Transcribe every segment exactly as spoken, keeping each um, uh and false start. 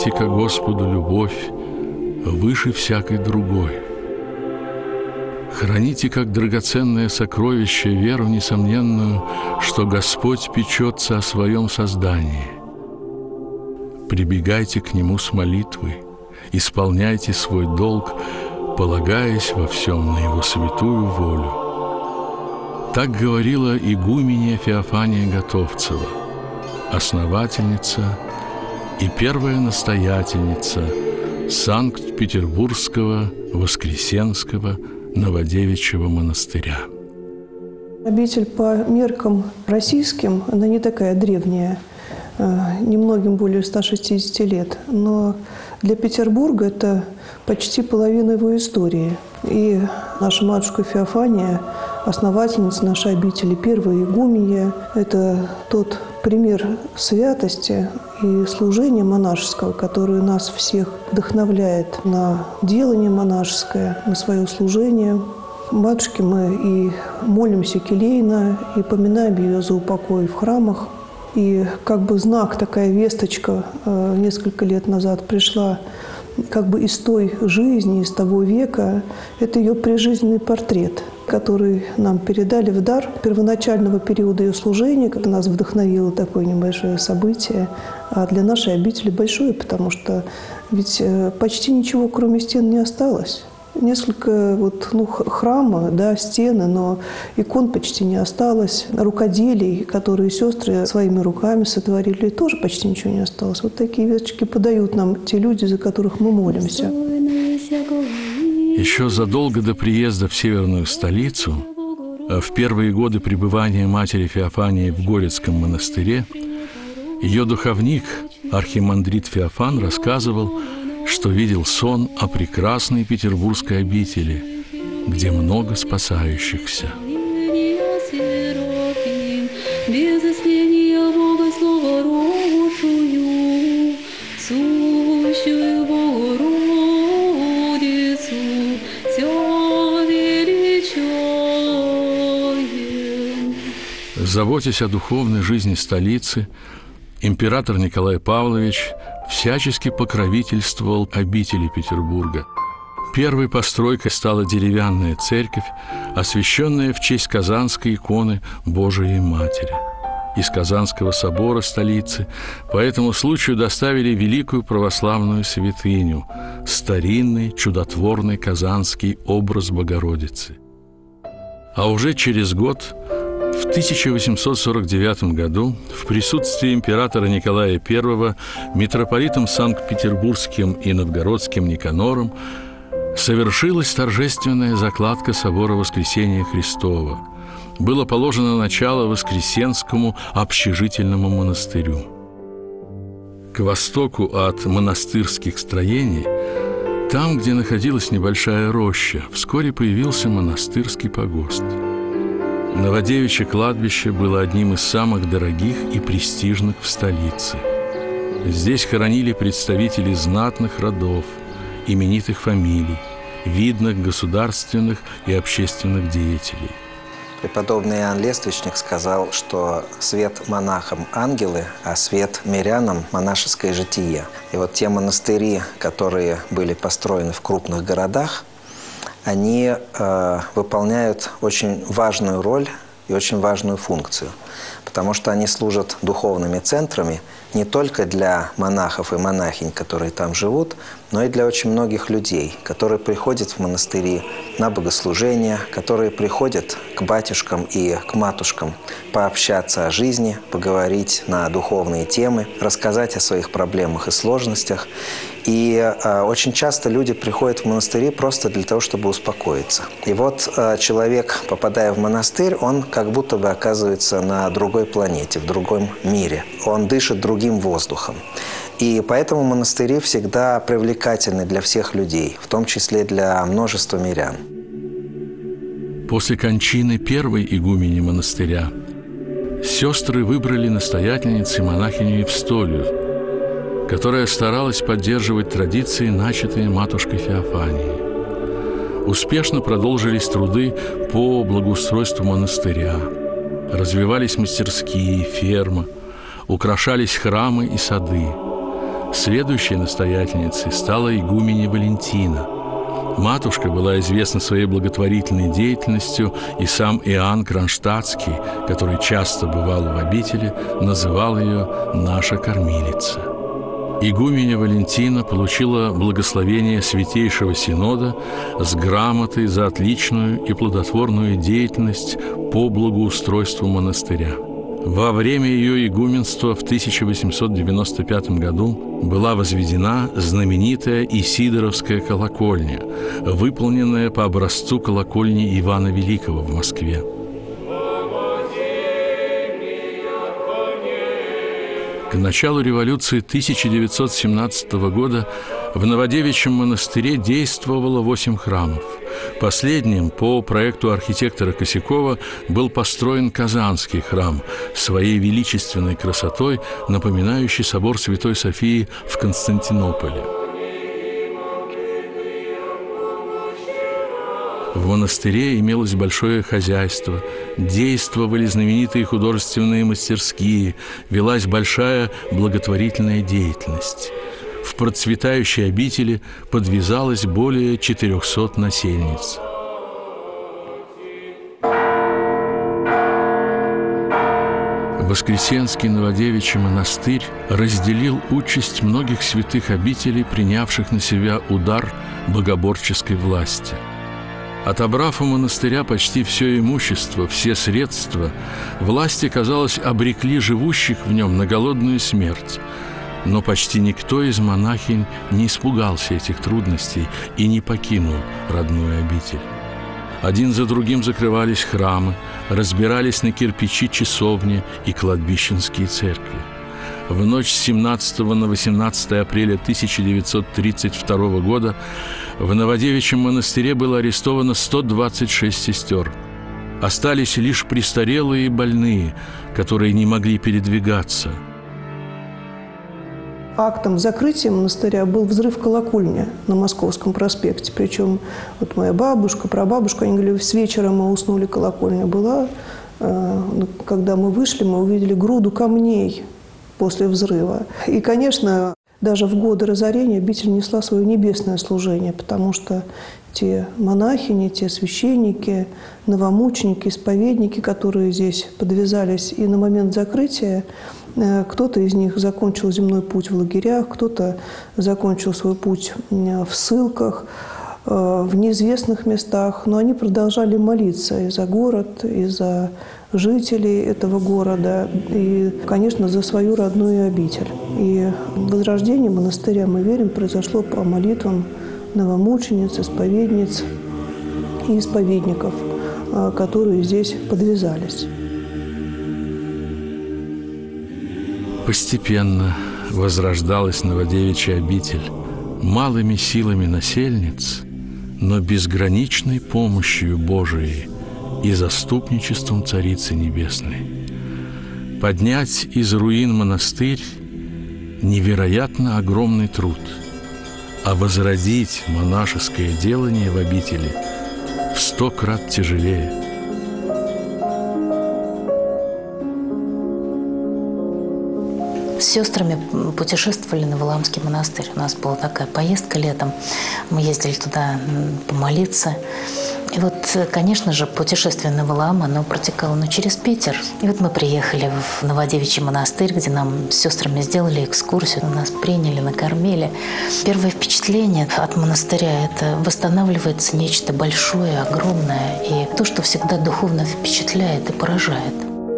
Храните ко Господу любовь выше всякой другой. Храните как драгоценное сокровище веру несомненную, что Господь печется о своем создании. Прибегайте к Нему с молитвой, исполняйте свой долг, полагаясь во всем на Его святую волю. Так говорила игуменья Феофания Готовцева, основательница и первая настоятельница Санкт-Петербургского Воскресенского Новодевичьего монастыря. Обитель по меркам российским, она не такая древняя, немногим более ста шестидесяти лет, но для Петербурга это почти половина его истории. И наша матушка Феофания, основательница нашей обители, первая игуменья, это тот пример святости и служения монашеского, который нас всех вдохновляет на делание монашеское, на свое служение. Матушке мы и молимся келейно, и поминаем ее за упокой в храмах. И как бы знак, такая весточка несколько лет назад пришла как бы из той жизни, из того века. Это ее прижизненный портрет, который нам передали в дар первоначального периода ее служения, как нас вдохновило такое небольшое событие, а для нашей обители большое, потому что ведь почти ничего, кроме стен, не осталось. Несколько вот, ну, храма, да, стены, но икон почти не осталось. Рукоделий, которые сестры своими руками сотворили, тоже почти ничего не осталось. Вот такие весточки подают нам те люди, за которых мы молимся. Еще задолго до приезда в северную столицу, в первые годы пребывания матери Феофании в Горецком монастыре, ее духовник, архимандрит Феофан, рассказывал, что видел сон о прекрасной петербургской обители, где много спасающихся. Заботясь о духовной жизни столицы, император Николай Павлович всячески покровительствовал обители Петербурга. Первой постройкой стала деревянная церковь, освященная в честь Казанской иконы Божией Матери. Из Казанского собора столицы по этому случаю доставили великую православную святыню – старинный чудотворный казанский образ Богородицы. А уже через год, в тысяча восемьсот сорок девятом году, в присутствии императора Николая Первого, митрополитом Санкт-Петербургским и Новгородским Никанором, совершилась торжественная закладка собора Воскресения Христова. Было положено начало Воскресенскому общежительному монастырю. К востоку от монастырских строений, там, где находилась небольшая роща, вскоре появился монастырский погост. Новодевичье кладбище было одним из самых дорогих и престижных в столице. Здесь хоронили представителей знатных родов, именитых фамилий, видных государственных и общественных деятелей. Преподобный Иоанн Лествичник сказал, что свет монахам – ангелы, а свет мирянам – монашеское житие. И вот те монастыри, которые были построены в крупных городах, они э, выполняют очень важную роль и очень важную функцию, потому что они служат духовными центрами не только для монахов и монахинь, которые там живут, но и для очень многих людей, которые приходят в монастыри на богослужения, которые приходят к батюшкам и к матушкам пообщаться о жизни, поговорить на духовные темы, рассказать о своих проблемах и сложностях. И э, очень часто люди приходят в монастыри просто для того, чтобы успокоиться. И вот э, человек, попадая в монастырь, он как будто бы оказывается на другой планете, в другом мире. Он дышит другим воздухом. И поэтому монастыри всегда привлекательны для всех людей, в том числе для множества мирян. После кончины первой игумени монастыря сестры выбрали настоятельницей монахиню Евстолию, которая старалась поддерживать традиции, начатые матушкой Феофанией. Успешно продолжились труды по благоустройству монастыря. Развивались мастерские, ферма, украшались храмы и сады. Следующей настоятельницей стала игуменя Валентина. Матушка была известна своей благотворительной деятельностью, и сам Иоанн Кронштадтский, который часто бывал в обители, называл ее «наша кормилица». Игуменя Валентина получила благословение Святейшего Синода с грамотой за отличную и плодотворную деятельность по благоустройству монастыря. Во время ее игуменства в тысяча восемьсот девяносто пятом году была возведена знаменитая Исидоровская колокольня, выполненная по образцу колокольни Ивана Великого в Москве. К началу революции тысяча девятьсот семнадцатого года в Новодевичьем монастыре действовало восемь храмов. Последним, по проекту архитектора Косякова, был построен Казанский храм, своей величественной красотой напоминающий собор Святой Софии в Константинополе. В монастыре имелось большое хозяйство, действовали знаменитые художественные мастерские, велась большая благотворительная деятельность. В процветающей обители подвязалось более четырехсот насельниц. Воскресенский Новодевичий монастырь разделил участь многих святых обителей, принявших на себя удар богоборческой власти. Отобрав у монастыря почти все имущество, все средства, власти, казалось, обрекли живущих в нем на голодную смерть. Но почти никто из монахинь не испугался этих трудностей и не покинул родную обитель. Один за другим закрывались храмы, разбирались на кирпичи часовни и кладбищенские церкви. В ночь с семнадцатого на восемнадцатое апреля тысяча девятьсот тридцать второго года в Новодевичьем монастыре было арестовано сто двадцать шесть сестер. Остались лишь престарелые и больные, которые не могли передвигаться. Актом закрытия монастыря был взрыв колокольни на Московском проспекте. Причем вот моя бабушка, прабабушка, они говорили, с вечера мы уснули, колокольня была. Когда мы вышли, мы увидели груду камней после взрыва. И, конечно, даже в годы разорения обитель несла свое небесное служение, потому что те монахини, те священники, новомученики, исповедники, которые здесь подвязались и на момент закрытия, кто-то из них закончил земной путь в лагерях, кто-то закончил свой путь в ссылках, в неизвестных местах, но они продолжали молиться и за город, и за жителей этого города, и, конечно, за свою родную обитель. И возрождение монастыря, мы верим, произошло по молитвам новомучениц, исповедниц и исповедников, которые здесь подвязались. Постепенно возрождалась Новодевичья обитель малыми силами насельниц, но безграничной помощью Божией и заступничеством Царицы Небесной. Поднять из руин монастырь – невероятно огромный труд, а возродить монашеское делание в обители в сто крат тяжелее. С сестрами путешествовали на Валаамский монастырь. У нас была такая поездка летом. Мы ездили туда помолиться. И вот, конечно же, путешествие на Валаам, оно протекало ну, через Питер. И вот мы приехали в Новодевичий монастырь, где нам с сестрами сделали экскурсию. Нас приняли, накормили. Первое впечатление от монастыря – это восстанавливается нечто большое, огромное. И то, что всегда духовно впечатляет и поражает.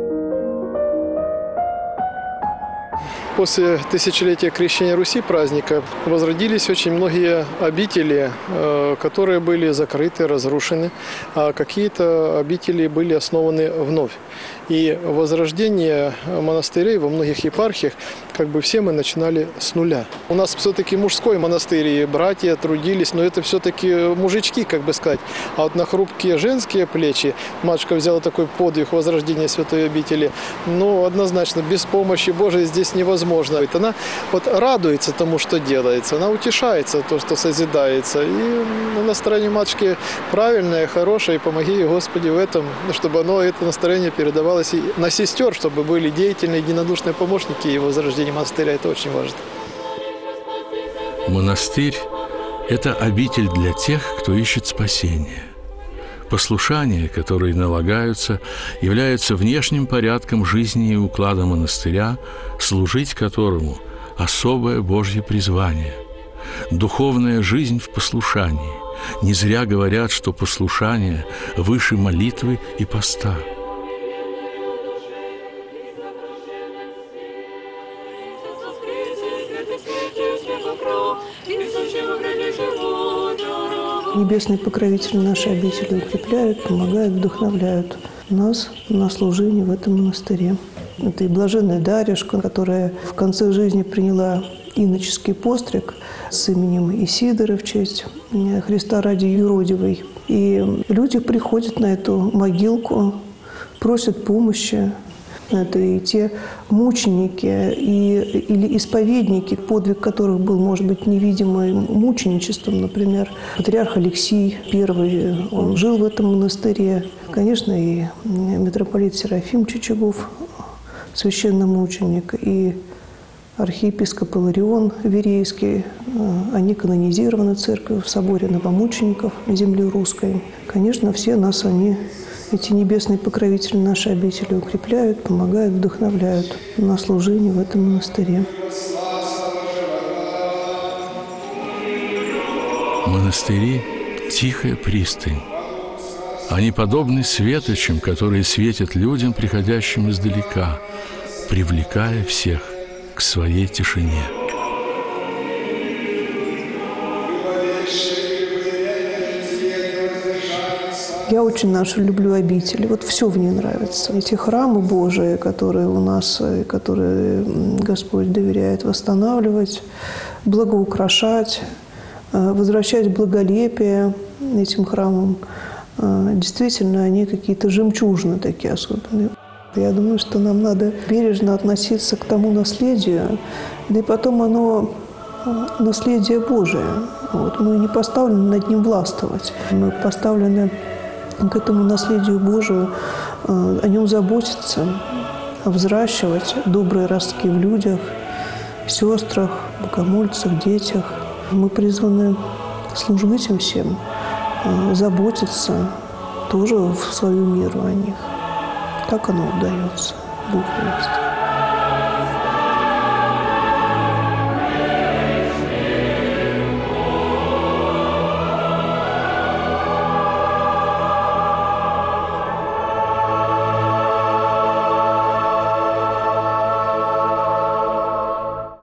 После тысячелетия крещения Руси, праздника, возродились очень многие обители, которые были закрыты, разрушены, а какие-то обители были основаны вновь. И возрождение монастырей во многих епархиях, как бы все мы начинали с нуля. У нас все-таки мужской монастырь, и братья трудились, но это все-таки мужички, как бы сказать. А вот на хрупкие женские плечи матушка взяла такой подвиг возрождения святой обители. Ну, однозначно, без помощи Божией здесь невозможно. Она вот радуется тому, что делается, она утешается то, что созидается. И настроение матушки правильное, хорошее, и помоги ей, Господи, в этом, чтобы оно, это настроение передавалось и на сестер, чтобы были деятельные, единодушные помощники и возрождение монастыря. Это очень важно. Монастырь – это обитель для тех, кто ищет спасения. Послушания, которые налагаются, являются внешним порядком жизни и уклада монастыря, служить которому – особое Божье призвание. Духовная жизнь в послушании. Не зря говорят, что послушание выше молитвы и поста. Небесные покровители нашей обители укрепляют, помогают, вдохновляют нас на служение в этом монастыре. Это и блаженная Дарьюшка, которая в конце жизни приняла иноческий постриг с именем Исидора в честь Христа ради юродивой. И люди приходят на эту могилку, просят помощи. Это и те мученики и, или исповедники, подвиг которых был, может быть, невидимым мученичеством. Например, патриарх Алексий I, он жил в этом монастыре. Конечно, и митрополит Серафим Чичагов, священномученик, и архиепископ Иларион Верейский. Они канонизированы церковью в соборе новомучеников земли русской. Конечно, все нас они... Эти небесные покровители нашей обители укрепляют, помогают, вдохновляют на служение в этом монастыре. Монастыри – тихая пристань. Они подобны светочам, которые светят людям, приходящим издалека, привлекая всех к своей тишине. Я очень нашу люблю обитель. Вот все в ней нравится. Эти храмы Божии, которые у нас, которые Господь доверяет восстанавливать, благоукрашать, возвращать благолепие этим храмам. Действительно, они какие-то жемчужины такие особенные. Я думаю, что нам надо бережно относиться к тому наследию, да и потом оно наследие Божие. Вот. Мы не поставлены над ним властвовать. Мы поставлены к этому наследию Божию, о нем заботиться, взращивать добрые ростки в людях, сестрах, богомольцах, детях. Мы призваны служить им всем, заботиться тоже в свою меру о них. Как оно удается, Бог есть.